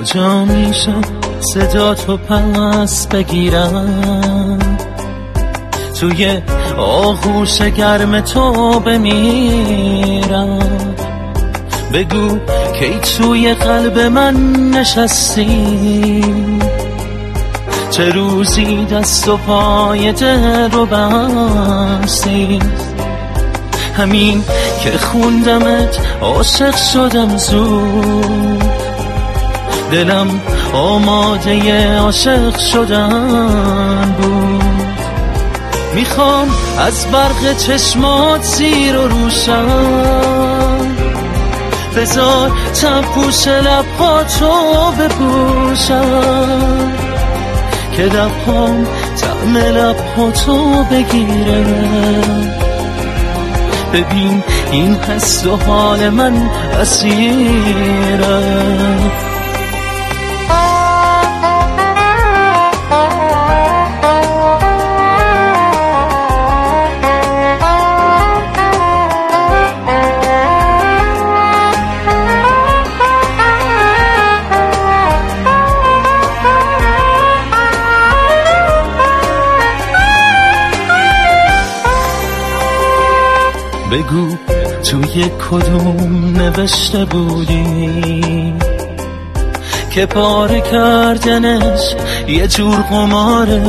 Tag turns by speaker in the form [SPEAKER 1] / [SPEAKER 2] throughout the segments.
[SPEAKER 1] کجا میشه صدا تو پس بگیرم، توی آغوش گرم تو بمیرم. بگو کی توی قلب من نشستی، چه روزی دست و پای دل رو بستی. همین که خوندمت عاشق شدم زود، دلم آماده عاشق شدن بود. میخوام از برق چشمات زیر و روشم، بذار تنپوش لبهاتو بپوشم، که لبهام طعم لبهاتو بگیره. ببین این حس و حال من اسیره. بگو توی کدوم نوشته بودی که پاره کردنش یه جور قماره.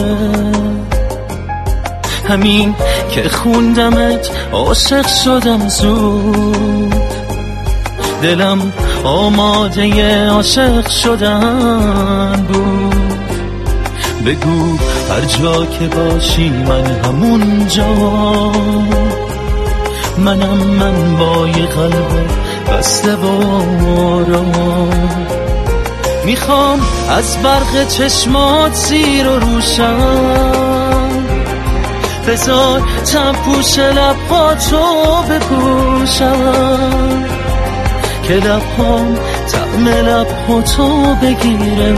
[SPEAKER 1] همین که خوندمت عاشق شدم زود، دلم آماده عاشق شدن بود. بگو هر جا که باشی من همون جا، من با یه قلب بسته و آرام. میخوام از برق چشمات زیر و روشم، بذار تنپوش لبهاتو بپوشم، که لبهام طعم لبهاتو بگیره.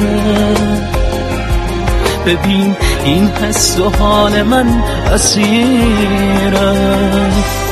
[SPEAKER 1] ببین این حس و حال من اسیره.